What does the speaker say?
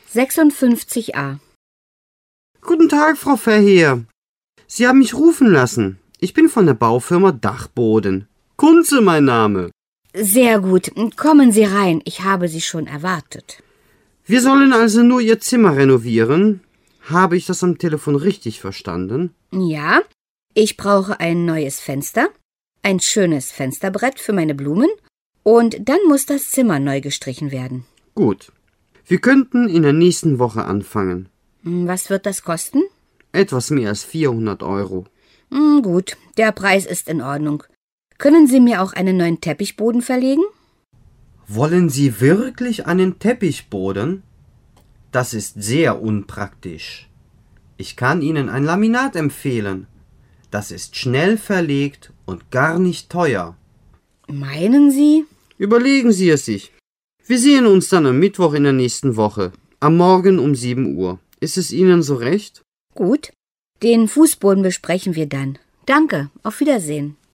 56a. Guten Tag, Frau Verheer. Sie haben mich rufen lassen. Ich bin von der Baufirma Dachboden. Kunze mein Name. Sehr gut. Kommen Sie rein. Ich habe Sie schon erwartet. Wir sollen also nur Ihr Zimmer renovieren. Habe ich das am Telefon richtig verstanden? Ja, ich brauche ein neues Fenster, ein schönes Fensterbrett für meine Blumen und dann muss das Zimmer neu gestrichen werden. Gut. Wir könnten in der nächsten Woche anfangen. Was wird das kosten? Etwas mehr als 400 Euro. Gut, der Preis ist in Ordnung. Können Sie mir auch einen neuen Teppichboden verlegen? Wollen Sie wirklich einen Teppichboden? Das ist sehr unpraktisch. Ich kann Ihnen ein Laminat empfehlen. Das ist schnell verlegt und gar nicht teuer. Meinen Sie? Überlegen Sie es sich. Wir sehen uns dann am Mittwoch in der nächsten Woche. Am Morgen um 7 Uhr. Ist es Ihnen so recht? Gut. Den Fußboden besprechen wir dann. Danke. Auf Wiedersehen.